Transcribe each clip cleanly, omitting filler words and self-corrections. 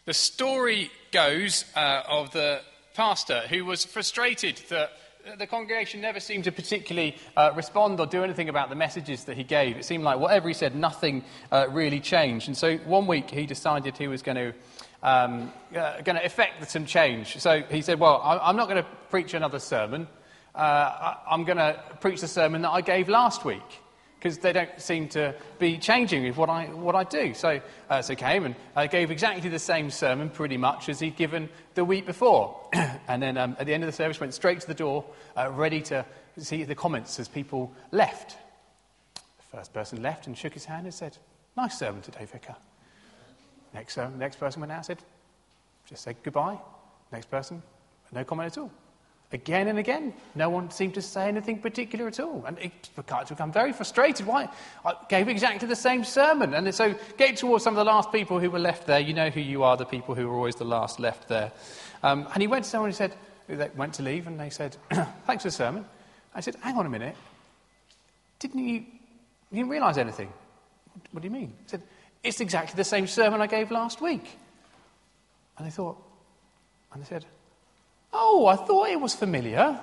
The story goes of the pastor who was frustrated that the congregation never seemed to particularly respond or do anything about the messages that he gave. It seemed like whatever he said, nothing really changed. And so one week he decided he was going to effect some change. So he said, well, I'm not going to preach another sermon. I'm going to preach the sermon that I gave last week, because they don't seem to be changing with what I do. So he came and gave exactly the same sermon, pretty much, as he'd given the week before. And then at the end of the service, went straight to the door, ready to see the comments as people left. The first person left and shook his hand and said, "Nice sermon today, Vicar." Next person went out and said, "Just said goodbye." Next person, no comment at all. Again and again, no one seemed to say anything particular at all. And it started to become very frustrated. Why? I gave exactly the same sermon. And so getting towards some of the last people who were left there, you know who you are, the people who were always the last left there. And he went to someone who said, they went to leave, and they said, "Thanks for the sermon." I said, "Hang on a minute. You didn't realise anything?" "What do you mean?" He said, "It's exactly the same sermon I gave last week." And they said, "Oh, I thought it was familiar."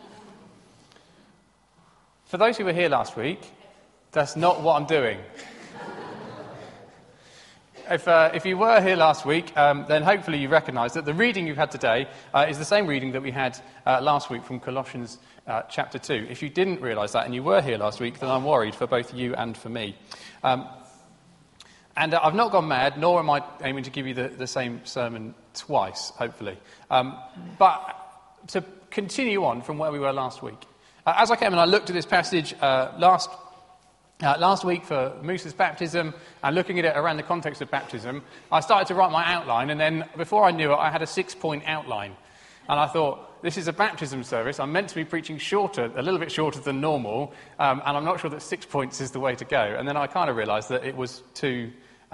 For those who were here last week, that's not what I'm doing. If you were here last week, then hopefully you recognise that the reading you've had today is the same reading that we had last week from Colossians chapter 2. If you didn't realise that and you were here last week, then I'm worried for both you and for me. And I've not gone mad, nor am I aiming to give you the same sermon twice, hopefully. But to continue on from where we were last week. As I came and I looked at this passage last week for Moose's baptism, and looking at it around the context of baptism, I started to write my outline, and then before I knew it, I had a 6-point outline. And I thought, this is a baptism service. I'm meant to be preaching a little bit shorter than normal, and I'm not sure that 6 points is the way to go. And then I kind of realised that it was 2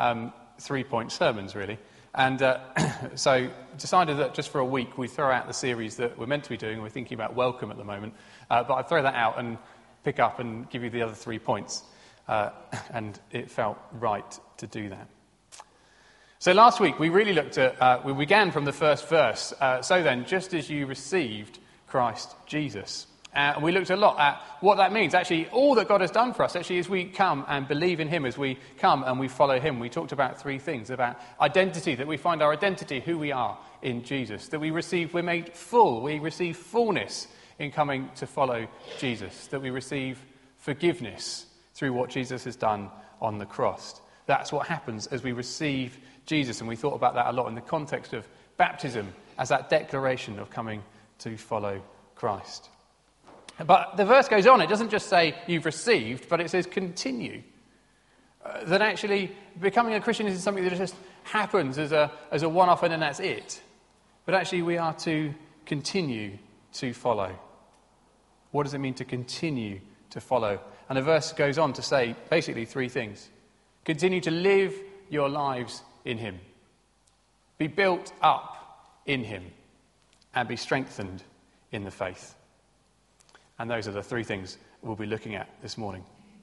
3-point sermons, really. And so decided that just for a week we'd throw out the series that we're meant to be doing. We're thinking about welcome at the moment. But I'd throw that out and pick up and give you the other 3 points. And it felt right to do that. So last week we really looked at, we began from the first verse. So then, just as you received Christ Jesus. And we looked a lot at what that means. Actually, all that God has done for us, actually, as we come and believe in him, as we come and we follow him. We talked about 3 things, about identity, that we find our identity, who we are in Jesus. That we're made full, we receive fullness in coming to follow Jesus. That we receive forgiveness through what Jesus has done on the cross. That's what happens as we receive Jesus. And we thought about that a lot in the context of baptism, as that declaration of coming to follow Christ. But the verse goes on. It doesn't just say you've received, but it says continue. That actually becoming a Christian isn't something that just happens as a one-off and then that's it. But actually we are to continue to follow. What does it mean to continue to follow? And the verse goes on to say basically 3 things. Continue to live your lives in him. Be built up in him. And be strengthened in the faith. And those are the 3 things we'll be looking at this morning.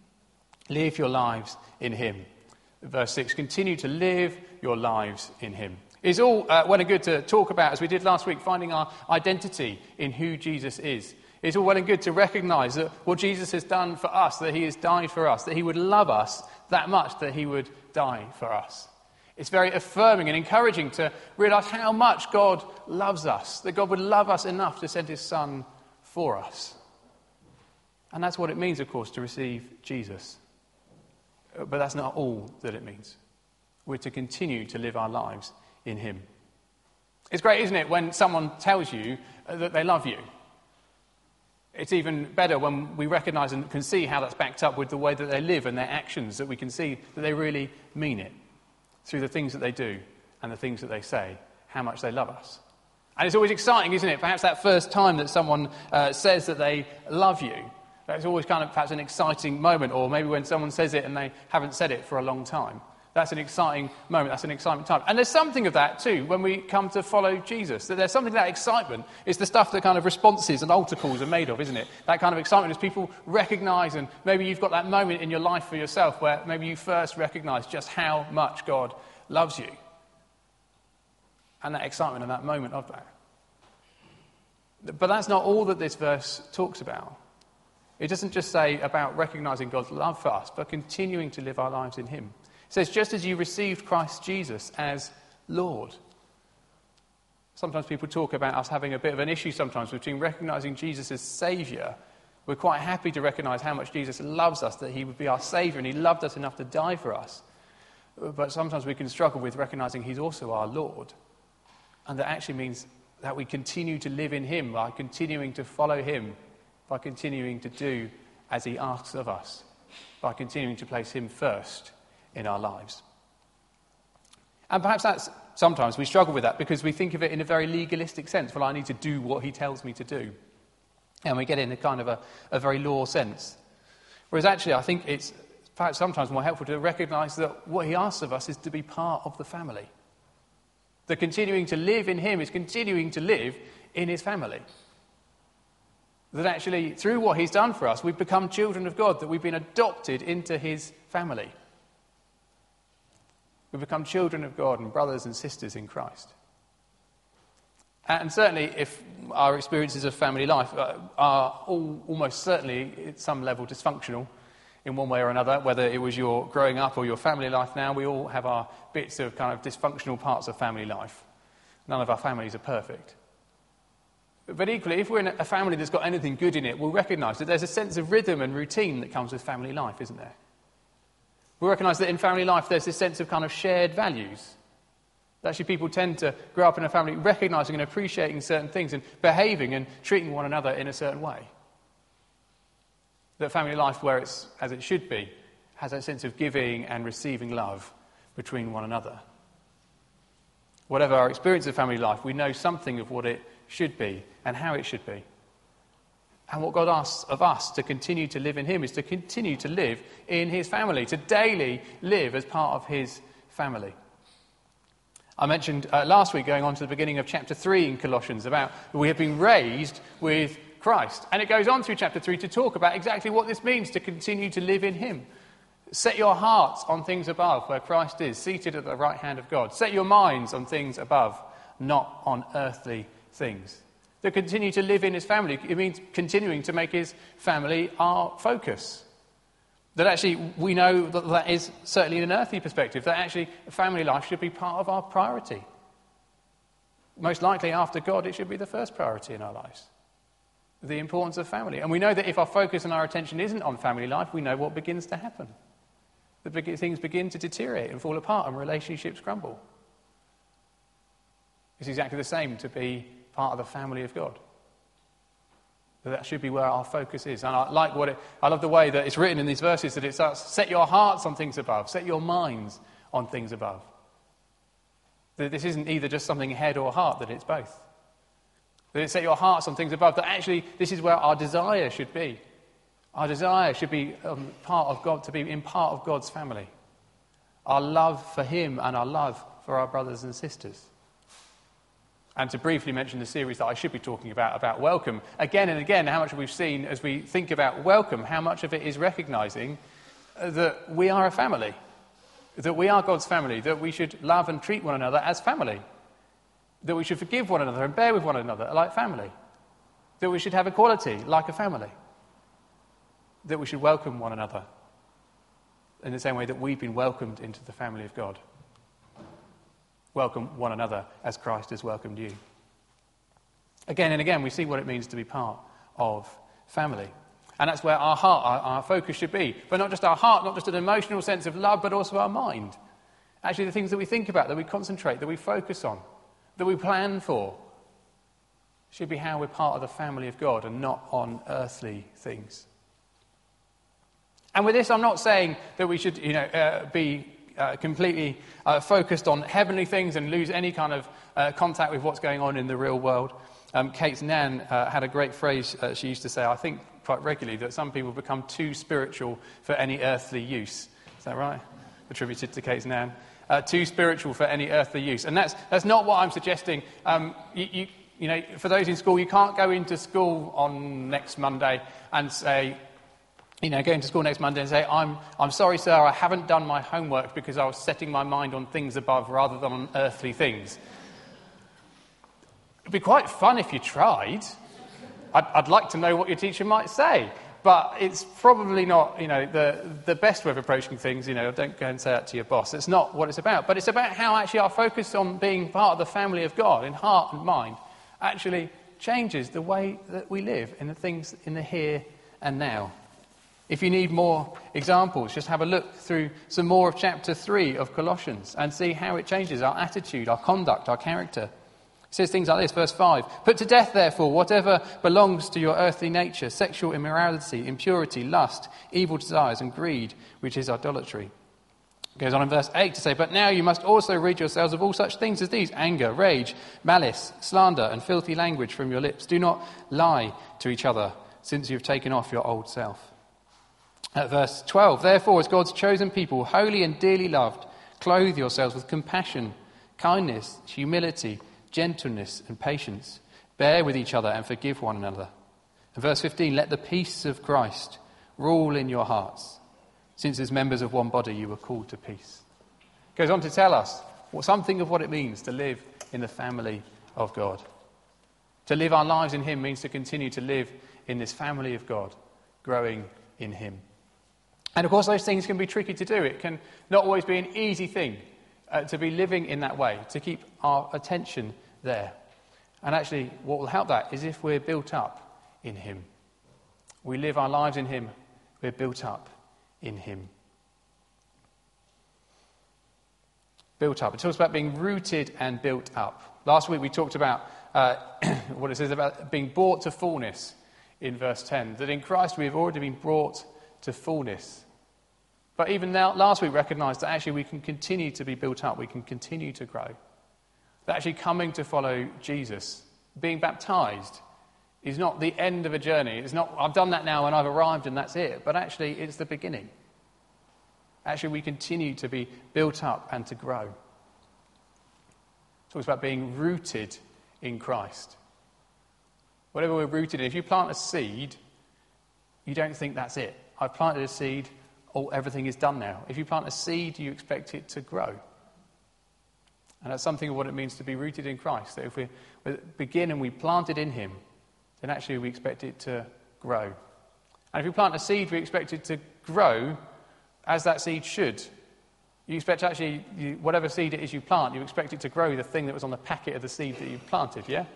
Live your lives in him. Verse 6, continue to live your lives in him. It's all well and good to talk about, as we did last week, finding our identity in who Jesus is. It's all well and good to recognise that what Jesus has done for us, that he has died for us, that he would love us that much, that he would die for us. It's very affirming and encouraging to realise how much God loves us, that God would love us enough to send his Son for us. And that's what it means, of course, to receive Jesus. But that's not all that it means. We're to continue to live our lives in him. It's great, isn't it, when someone tells you that they love you? It's even better when we recognise and can see how that's backed up with the way that they live and their actions, that we can see that they really mean it through the things that they do and the things that they say, how much they love us. And it's always exciting, isn't it? Perhaps that first time that someone says that they love you. That's always kind of perhaps an exciting moment, or maybe when someone says it and they haven't said it for a long time. That's an exciting moment, that's an exciting time. And there's something of that too when we come to follow Jesus. That there's something of that excitement. It's the stuff that kind of responses and altar calls are made of, isn't it? That kind of excitement as people recognise, and maybe you've got that moment in your life for yourself where maybe you first recognise just how much God loves you. and that excitement and that moment of that. But that's not all that this verse talks about. It doesn't just say about recognizing God's love for us, but continuing to live our lives in him. It says, just as you received Christ Jesus as Lord. Sometimes people talk about us having a bit of an issue sometimes between recognizing Jesus as Saviour. We're quite happy to recognize how much Jesus loves us, that he would be our Saviour and he loved us enough to die for us. But sometimes we can struggle with recognizing he's also our Lord. And that actually means that we continue to live in him by continuing to follow him, by continuing to do as he asks of us, by continuing to place him first in our lives. And perhaps that's sometimes we struggle with that because we think of it in a very legalistic sense. Well, I need to do what he tells me to do. And we get in a kind of a very law sense. Whereas actually I think it's perhaps sometimes more helpful to recognise that what he asks of us is to be part of the family. That continuing to live in him is continuing to live in his family. That actually, through what he's done for us, we've become children of God, that we've been adopted into his family. We've become children of God and brothers and sisters in Christ. And certainly, if our experiences of family life are almost certainly, at some level, dysfunctional in one way or another, whether it was your growing up or your family life now, we all have our bits of kind of dysfunctional parts of family life. None of our families are perfect. But equally, if we're in a family that's got anything good in it, we'll recognise that there's a sense of rhythm and routine that comes with family life, isn't there? We recognise that in family life there's this sense of kind of shared values. That actually people tend to grow up in a family recognising and appreciating certain things and behaving and treating one another in a certain way. That family life, where it's as it should be, has a sense of giving and receiving love between one another. Whatever our experience of family life, we know something of what it should be and how it should be. And what God asks of us to continue to live in him is to continue to live in his family, to daily live as part of his family. I mentioned last week, going on to the beginning of chapter 3 in Colossians, about we have been raised with Christ. And it goes on through chapter 3 to talk about exactly what this means to continue to live in him. Set your hearts on things above, where Christ is, seated at the right hand of God. Set your minds on things above, not on earthly things. To continue to live in his family, it means continuing to make his family our focus. That actually we know that is certainly in an earthly perspective, that actually family life should be part of our priority. Most likely after God, it should be the first priority in our lives. The importance of family. And we know that if our focus and our attention isn't on family life, we know what begins to happen. Things begin to deteriorate and fall apart and relationships crumble. It's exactly the same to be part of the family of God. That should be where our focus is. And I love the way that it's written in these verses, that it starts, set your hearts on things above, set your minds on things above. That this isn't either just something head or heart, that it's both. That it set your hearts on things above, that actually this is where our desire should be. Our desire should be part of God, to be in part of God's family. Our love for him and our love for our brothers and sisters. And to briefly mention the series that I should be talking about welcome. Again and again, how much we've seen as we think about welcome, how much of it is recognising that we are a family. That we are God's family. That we should love and treat one another as family. That we should forgive one another and bear with one another like family. That we should have equality like a family. That we should welcome one another in the same way that we've been welcomed into the family of God. Welcome one another as Christ has welcomed you. Again and again, we see what it means to be part of family. And that's where our heart, our focus should be. But not just our heart, not just an emotional sense of love, but also our mind. Actually, the things that we think about, that we concentrate, that we focus on, that we plan for, should be how we're part of the family of God and not on earthly things. And with this, I'm not saying that we should, be completely focused on heavenly things and lose any kind of contact with what's going on in the real world. Kate's nan had a great phrase she used to say, I think quite regularly, that some people become too spiritual for any earthly use. Is that right? Attributed to Kate's nan. Too spiritual for any earthly use. And that's not what I'm suggesting. For those in school, you can't go into school on next Monday and say, go into school next Monday and say, I'm sorry, sir, I haven't done my homework because I was setting my mind on things above rather than on earthly things. It'd be quite fun if you tried. I'd like to know what your teacher might say. But it's probably not, the best way of approaching things. Don't go and say that to your boss. It's not what it's about. But it's about how actually our focus on being part of the family of God in heart and mind actually changes the way that we live in the things in the here and now. If you need more examples, just have a look through some more of chapter 3 of Colossians and see how it changes our attitude, our conduct, our character. It says things like this, verse 5. Put to death, therefore, whatever belongs to your earthly nature, sexual immorality, impurity, lust, evil desires, and greed, which is idolatry. It goes on in verse 8 to say, but now you must also rid yourselves of all such things as these: anger, rage, malice, slander, and filthy language from your lips. Do not lie to each other, since you've taken off your old self. At verse 12, therefore, as God's chosen people, holy and dearly loved, clothe yourselves with compassion, kindness, humility, gentleness and patience. Bear with each other and forgive one another. And verse 15, let the peace of Christ rule in your hearts, since as members of one body you were called to peace. It goes on to tell us something of what it means to live in the family of God. To live our lives in him means to continue to live in this family of God, growing in him. And of course those things can be tricky to do. It can not always be an easy thing to be living in that way, to keep our attention there. And actually what will help that is if we're built up in him. We live our lives in him, we're built up in him. Built up. It talks about being rooted and built up. Last week we talked about what it says about being brought to fullness in verse 10. That in Christ we have already been brought to fullness. But even now, last week recognised that actually we can continue to be built up. We can continue to grow. That actually coming to follow Jesus, being baptised, is not the end of a journey. It's not, I've done that now and I've arrived and that's it. But actually it's the beginning. Actually we continue to be built up and to grow. It talks about being rooted in Christ. Whatever we're rooted in, if you plant a seed, you don't think that's it. I've planted a seed, everything is done now. If you plant a seed, you expect it to grow. And that's something of what it means to be rooted in Christ. That if we begin and we plant it in him, then actually we expect it to grow. And if you plant a seed, we expect it to grow as that seed should. You expect actually, whatever seed it is you plant, you expect it to grow the thing that was on the packet of the seed that you planted, yeah?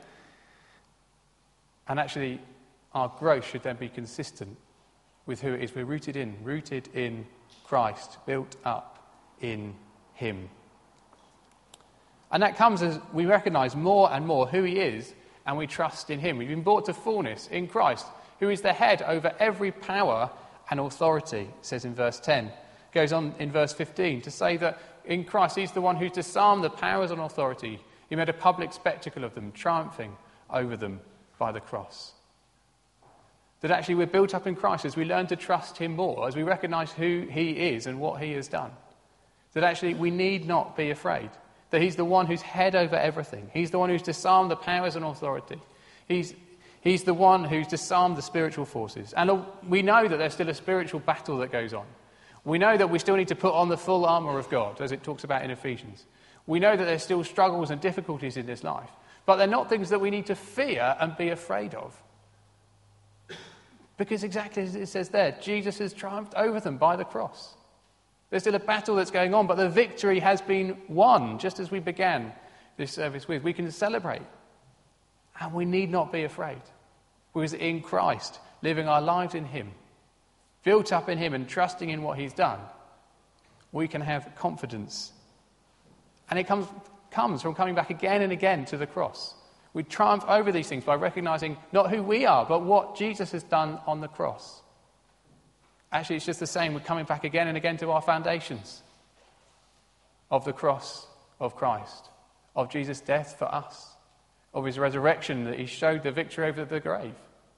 And actually, our growth should then be consistent with who it is we're rooted in Christ, built up in him. And that comes as we recognise more and more who he is, and we trust in him. We've been brought to fullness in Christ, who is the head over every power and authority, it says in verse 10. It goes on in verse 15 to say that in Christ he's the one who's disarmed the powers and authority. He made a public spectacle of them, triumphing over them by the cross. That actually we're built up in Christ as we learn to trust him more, as we recognise who he is and what he has done. That actually we need not be afraid. That he's the one who's head over everything. He's the one who's disarmed the powers and authority. He's the one who's disarmed the spiritual forces. And we know that there's still a spiritual battle that goes on. We know that we still need to put on the full armour of God, as it talks about in Ephesians. We know that there's still struggles and difficulties in this life. But they're not things that we need to fear and be afraid of. Because exactly as it says there, Jesus has triumphed over them by the cross. There's still a battle that's going on, but the victory has been won, just as we began this service with. We can celebrate. And we need not be afraid. Because in Christ, living our lives in him, built up in him and trusting in what he's done, we can have confidence. And it comes from coming back again and again to the cross. We triumph over these things by recognising not who we are, but what Jesus has done on the cross. Actually, it's just the same. We're coming back again and again to our foundations of the cross of Christ, of Jesus' death for us, of his resurrection, that he showed the victory over the grave.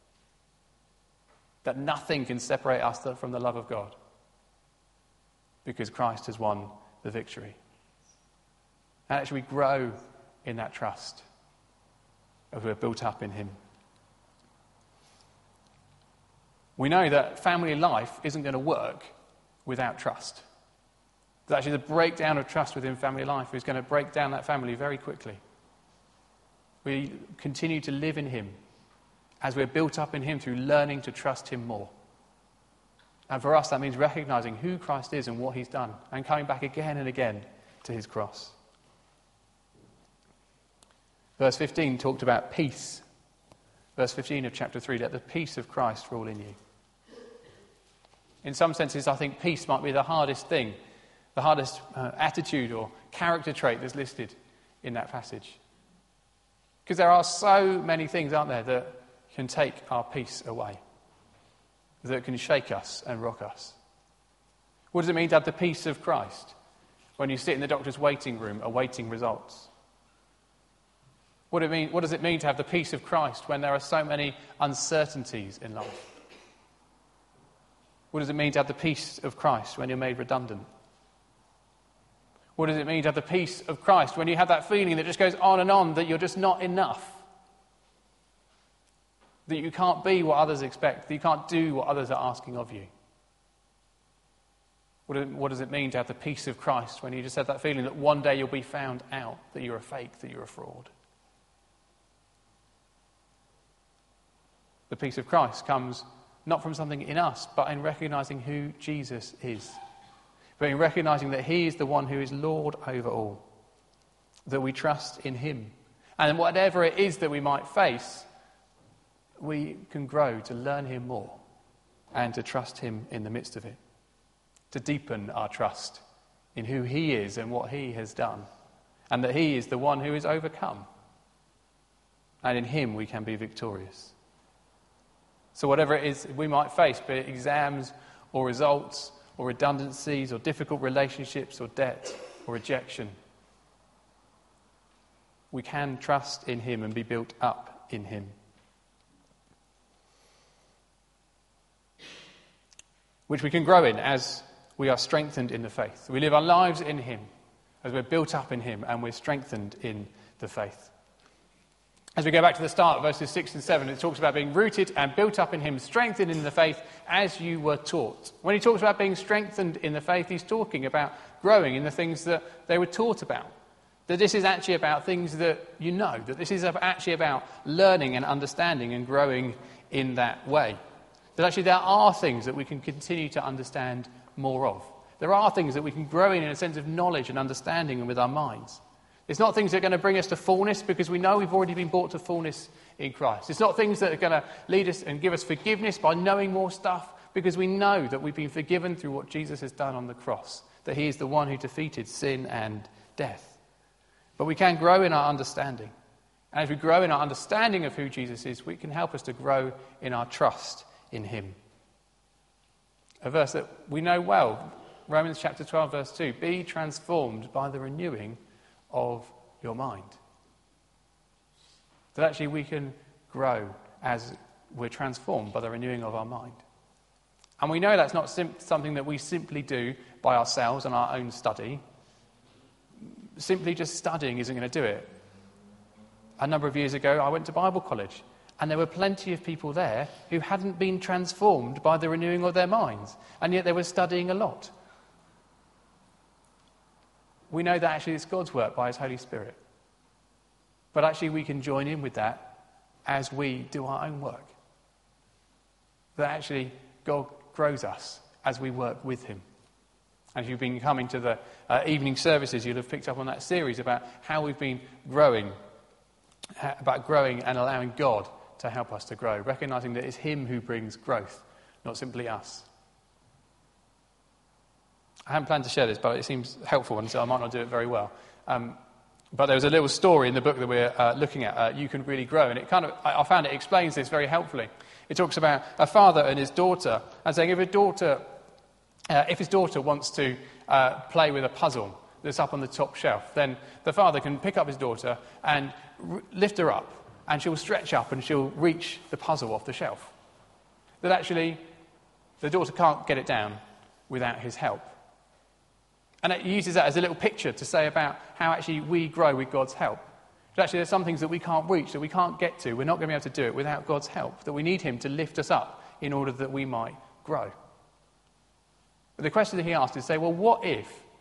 That nothing can separate us from the love of God, because Christ has won the victory. And actually, we grow in that trust as we're built up in him. We know that family life isn't going to work without trust. That actually the breakdown of trust within family life is going to break down that family very quickly. We continue to live in him as we're built up in him through learning to trust him more. And for us, that means recognizing who Christ is and what he's done, and coming back again and again to his cross. Verse 15 talked about peace. Verse 15 of chapter 3, let the peace of Christ rule in you. In some senses, I think peace might be the hardest thing, the hardest attitude or character trait that's listed in that passage. Because there are so many things, aren't there, that can take our peace away, that can shake us and rock us. What does it mean to have the peace of Christ when you sit in the doctor's waiting room awaiting results? What does it mean to have the peace of Christ when there are so many uncertainties in life? What does it mean to have the peace of Christ when you're made redundant? What does it mean to have the peace of Christ when you have that feeling that just goes on and on, that you're just not enough? That you can't be what others expect, that you can't do what others are asking of you? What does it mean to have the peace of Christ when you just have that feeling that one day you'll be found out, that you're a fake, that you're a fraud? The peace of Christ comes not from something in us, but in recognizing who Jesus is. But in recognizing that he is the one who is Lord over all. That we trust in him. And whatever it is that we might face, we can grow to learn him more and to trust him in the midst of it. To deepen our trust in who he is and what he has done. And that he is the one who is overcome. And in him we can be victorious. So whatever it is we might face, be it exams or results or redundancies or difficult relationships or debt or rejection, we can trust in him and be built up in him. Which we can grow in as we are strengthened in the faith. We live our lives in him as we're built up in him and we're strengthened in the faith. As we go back to the start, verses 6 and 7, it talks about being rooted and built up in him, strengthened in the faith as you were taught. When he talks about being strengthened in the faith, he's talking about growing in the things that they were taught about. That this is actually about things that you know, that this is actually about learning and understanding and growing in that way. That actually there are things that we can continue to understand more of. There are things that we can grow in a sense of knowledge and understanding and with our minds. It's not things that are going to bring us to fullness because we know we've already been brought to fullness in Christ. It's not things that are going to lead us and give us forgiveness by knowing more stuff because we know that we've been forgiven through what Jesus has done on the cross, that he is the one who defeated sin and death. But we can grow in our understanding. And as we grow in our understanding of who Jesus is, we can help us to grow in our trust in him. A verse that we know well, Romans chapter 12, verse 2, be transformed by the renewing of your mind. That actually we can grow as we're transformed by the renewing of our mind. And we know that's not something that we simply do by ourselves and our own study. Simply just studying isn't going to do it. A number of years ago, I went to Bible college, and there were plenty of people there who hadn't been transformed by the renewing of their minds, and yet they were studying a lot. We know that actually it's God's work by his Holy Spirit. But actually we can join in with that as we do our own work. That actually God grows us as we work with him. As you've been coming to the evening services, you'll have picked up on that series about how we've been growing, about growing and allowing God to help us to grow, recognizing that it's him who brings growth, not simply us. I hadn't planned to share this, but it seems helpful, and so I might not do it very well. But there was a little story in the book that we're looking at, You Can Really Grow, and I found it explains this very helpfully. It talks about a father and his daughter, and saying if his daughter wants to play with a puzzle that's up on the top shelf, then the father can pick up his daughter and lift her up, and she'll stretch up and she'll reach the puzzle off the shelf. That actually the daughter can't get it down without his help. And it uses that as a little picture to say about how actually we grow with God's help. But actually there's some things that we can't reach, that we can't get to. We're not going to be able to do it without God's help. That we need him to lift us up in order that we might grow. But the question that he asked is, say, well, what if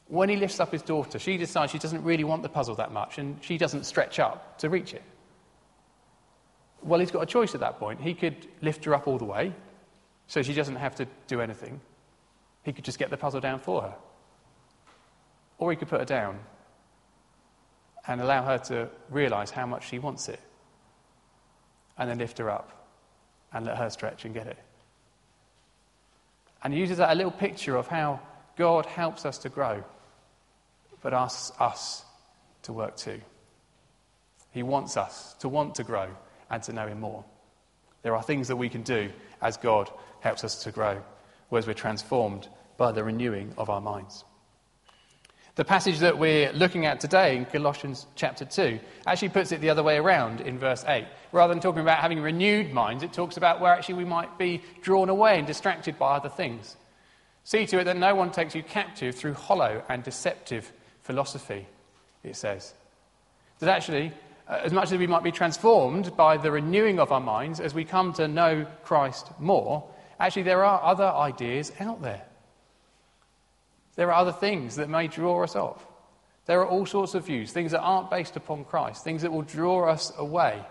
when he lifts up his daughter, she decides she doesn't really want the puzzle that much, and she doesn't stretch up to reach it. Well, he's got a choice at that point. He could lift her up all the way, so she doesn't have to do anything. He could just get the puzzle down for her. Or he could put her down and allow her to realise how much she wants it, and then lift her up and let her stretch and get it. And he uses that a little picture of how God helps us to grow, but asks us to work too. He wants us to want to grow and to know him more. There are things that we can do as God helps us to grow, whereas we're transformed by the renewing of our minds. The passage that we're looking at today in Colossians chapter 2 actually puts it the other way around in verse 8. Rather than talking about having renewed minds, it talks about where actually we might be drawn away and distracted by other things. See to it that no one takes you captive through hollow and deceptive philosophy, it says. That actually, as much as we might be transformed by the renewing of our minds as we come to know Christ more, actually there are other ideas out there. There are other things that may draw us off. There are all sorts of views, things that aren't based upon Christ, things that will draw us away.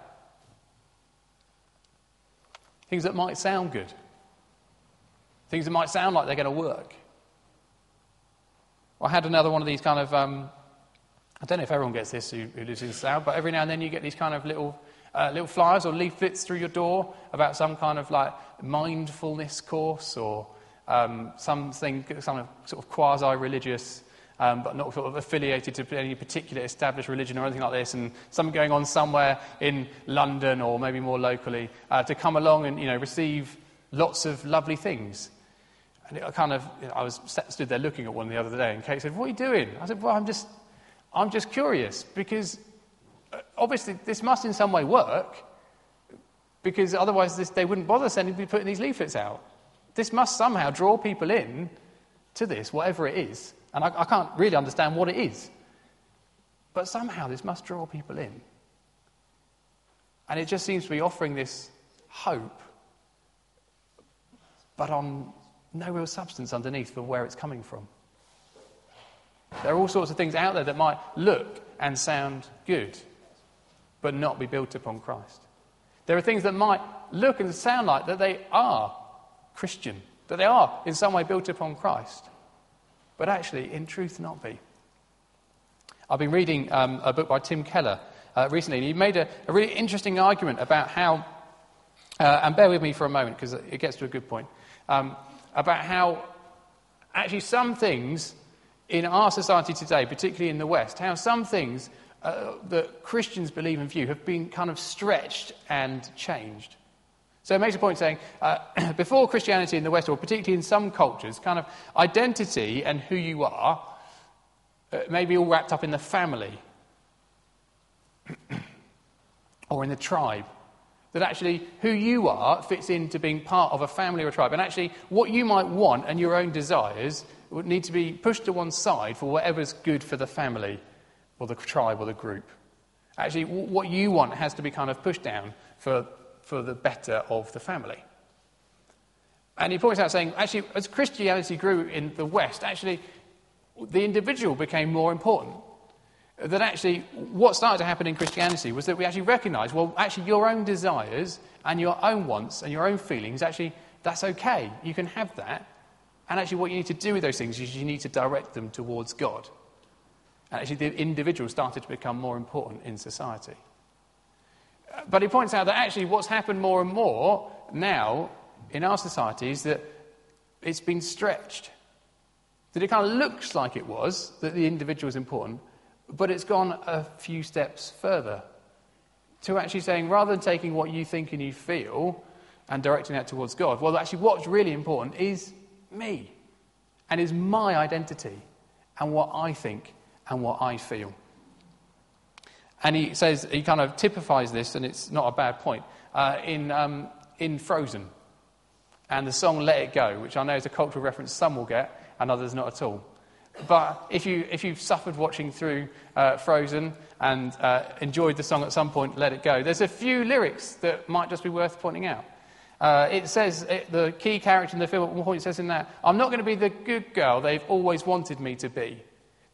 Things that might sound good. Things that might sound like they're going to work. I had another one of these kind of, I don't know if everyone gets this who lives in Slough, but every now and then you get these kind of little flyers or leaflets through your door about some kind of like mindfulness course or something, some sort of quasi-religious, but not sort of affiliated to any particular established religion or anything like this, and something going on somewhere in London or maybe more locally, to come along and, receive lots of lovely things. And it kind of, I was stood there looking at one the other day, and Kate said, "What are you doing?" I said, "Well, I'm just curious, because obviously this must in some way work, because otherwise they wouldn't bother putting these leaflets out. This must somehow draw people in to this, whatever it is. And I can't really understand what it is. But somehow this must draw people in. And it just seems to be offering this hope, but on no real substance underneath for where it's coming from. There are all sorts of things out there that might look and sound good, but not be built upon Christ. There are things that might look and sound like that they are Christian, that they are in some way built upon Christ, but actually in truth not be. I've been reading a book by Tim Keller recently, and he made a really interesting argument about how, and bear with me for a moment because it gets to a good point, about how actually some things in our society today, particularly in the West, how some things that Christians believe and view have been kind of stretched and changed. So it makes a point saying, before Christianity in the West, or particularly in some cultures, kind of identity and who you are may be all wrapped up in the family or in the tribe. That actually who you are fits into being part of a family or a tribe. And actually what you might want and your own desires would need to be pushed to one side for whatever's good for the family or the tribe or the group. Actually, what you want has to be kind of pushed down for the better of the family. And he points out saying, actually, as Christianity grew in the West, actually, the individual became more important. That actually, what started to happen in Christianity was that we actually recognised, well, actually, your own desires and your own wants and your own feelings, actually, that's okay. You can have that. And actually, what you need to do with those things is you need to direct them towards God. And actually, the individual started to become more important in society. But he points out that actually what's happened more and more now in our society is that it's been stretched. That it kind of looks like it was, that the individual is important, but it's gone a few steps further to actually saying, rather than taking what you think and you feel and directing that towards God, well, actually what's really important is me and is my identity and what I think and what I feel. And he says, he kind of typifies this, and it's not a bad point, in Frozen. And the song Let It Go, which I know is a cultural reference some will get, and others not at all. But if you've suffered watching through Frozen and enjoyed the song at some point, Let It Go, there's a few lyrics that might just be worth pointing out. It says, the key character in the film at one point says in that, "I'm not going to be the good girl they've always wanted me to be.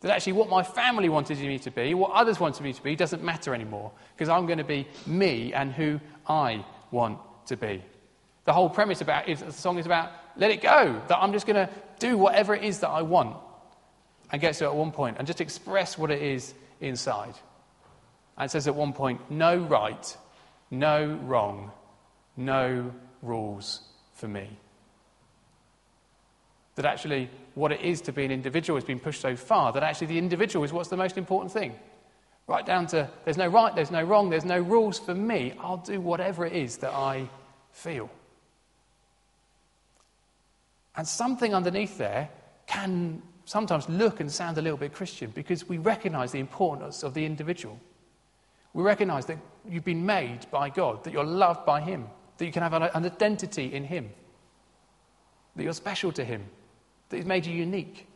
That actually what my family wanted me to be, what others wanted me to be, doesn't matter anymore, because I'm going to be me and who I want to be. The whole premise the song is about let it go, that I'm just going to do whatever it is that I want and get to it at one point and just express what it is inside. And it says at one point, no right, no wrong, no rules for me. That actually what it is to be an individual has been pushed so far that actually the individual is what's the most important thing. Right down to there's no right, there's no wrong, there's no rules for me. I'll do whatever it is that I feel. And something underneath there can sometimes look and sound a little bit Christian because we recognise the importance of the individual. We recognise that you've been made by God, that you're loved by him, that you can have an identity in him, that you're special to him, that he's made you unique.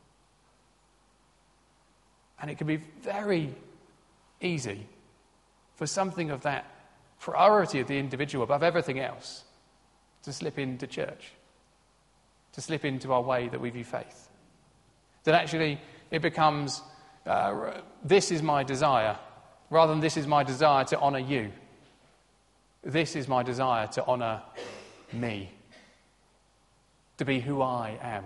And it can be very easy for something of that priority of the individual above everything else to slip into church, to slip into our way that we view faith. That actually it becomes, this is my desire, rather than this is my desire to honour you. This is my desire to honour me, to be who I am.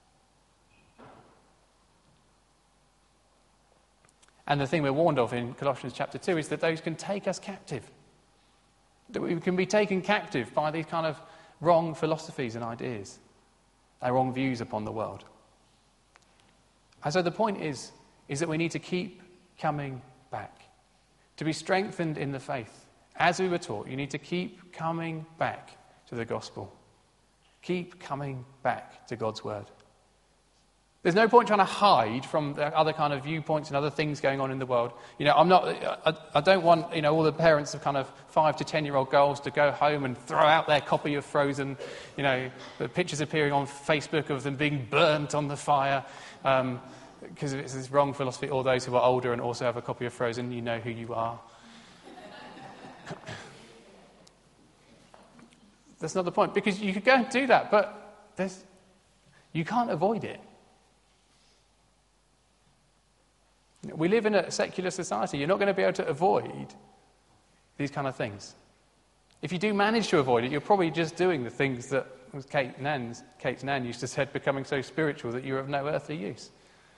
And the thing we're warned of in Colossians chapter 2 is that those can take us captive. That we can be taken captive by these kind of wrong philosophies and ideas, our wrong views upon the world. And so the point is that we need to keep coming back. To be strengthened in the faith, as we were taught, you need to keep coming back to the gospel. Keep coming back to God's word. There's no point trying to hide from the other kind of viewpoints and other things going on in the world. You know, I don't want, all the parents of kind of 5 to 10-year-old girls to go home and throw out their copy of Frozen, the pictures appearing on Facebook of them being burnt on the fire, because it's this wrong philosophy. All those who are older and also have a copy of Frozen, you know who you are. That's not the point, because you could go and do that, but you can't avoid it. We live in a secular society. You're not going to be able to avoid these kind of things. If you do manage to avoid it, you're probably just doing the things that, as Kate's nan used to say, becoming so spiritual that you're of no earthly use.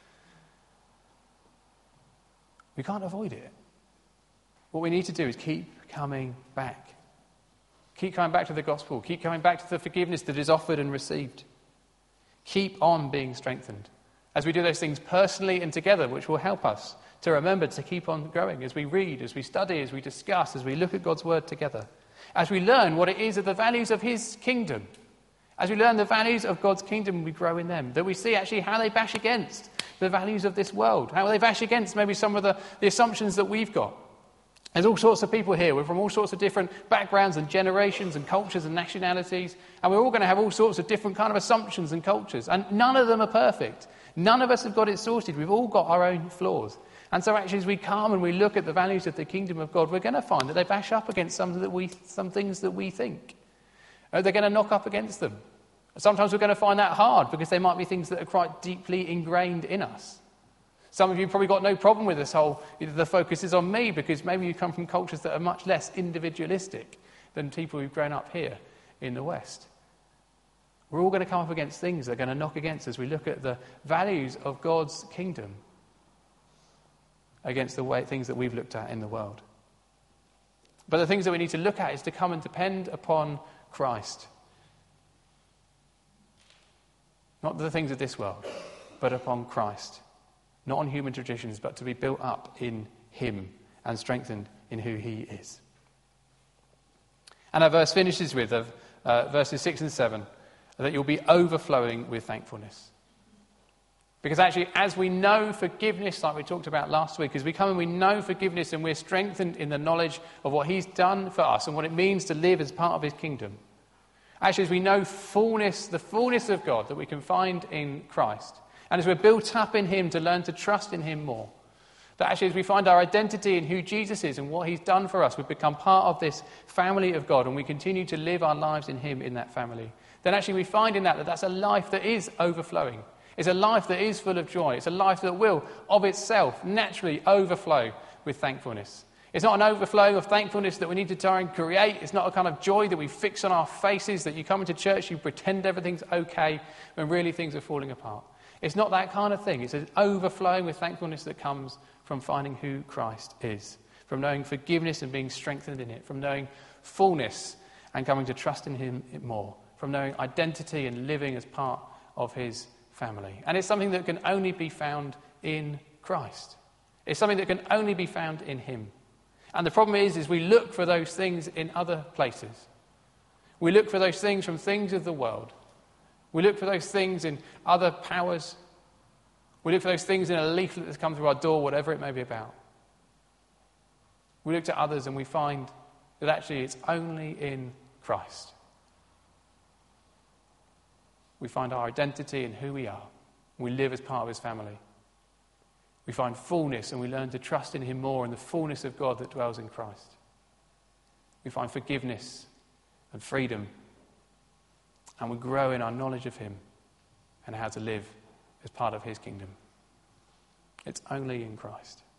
We can't avoid it. What we need to do is keep coming back. Keep coming back to the gospel. Keep coming back to the forgiveness that is offered and received. Keep on being strengthened as we do those things personally and together, which will help us to remember to keep on growing as we read, as we study, as we discuss, as we look at God's word together, as we learn what it is of the values of his kingdom. As we learn the values of God's kingdom, we grow in them. That we see actually how they bash against the values of this world, how they bash against maybe some of the assumptions that we've got. There's all sorts of people here. We're from all sorts of different backgrounds and generations and cultures and nationalities. And we're all going to have all sorts of different kind of assumptions and cultures. And none of them are perfect. None of us have got it sorted. We've all got our own flaws. And so actually as we come and we look at the values of the kingdom of God, we're going to find that they bash up against some things that we think. They're going to knock up against them. Sometimes we're going to find that hard because they might be things that are quite deeply ingrained in us. Some of you probably got no problem with this whole, the focus is on me, because maybe you come from cultures that are much less individualistic than people who've grown up here in the West. We're all going to come up against things that are going to knock against us as we look at the values of God's kingdom against the things that we've looked at in the world. But the things that we need to look at is to come and depend upon Christ. Not the things of this world, but upon Christ. Not on human traditions, but to be built up in him and strengthened in who he is. And our verse finishes with verses 6 and 7, that you'll be overflowing with thankfulness. Because actually, as we know forgiveness, like we talked about last week, as we come and we know forgiveness and we're strengthened in the knowledge of what he's done for us and what it means to live as part of his kingdom. Actually, as we know the fullness of God that we can find in Christ, and as we're built up in him to learn to trust in him more, that actually as we find our identity in who Jesus is and what he's done for us, we've become part of this family of God and we continue to live our lives in him in that family, then actually we find in that that's a life that is overflowing. It's a life that is full of joy. It's a life that will, of itself, naturally overflow with thankfulness. It's not an overflow of thankfulness that we need to try and create. It's not a kind of joy that we fix on our faces, that you come into church, you pretend everything's okay, when really things are falling apart. It's not that kind of thing. It's an overflowing with thankfulness that comes from finding who Christ is, from knowing forgiveness and being strengthened in it, from knowing fullness and coming to trust in him more, from knowing identity and living as part of his family. And it's something that can only be found in Christ. It's something that can only be found in him. And the problem is we look for those things in other places. We look for those things from things of the world. We look for those things in other powers. We look for those things in a leaflet that's come through our door, whatever it may be about. We look to others and we find that actually it's only in Christ. We find our identity in who we are. We live as part of his family. We find fullness and we learn to trust in him more in the fullness of God that dwells in Christ. We find forgiveness and freedom. And we grow in our knowledge of him and how to live as part of his kingdom. It's only in Christ.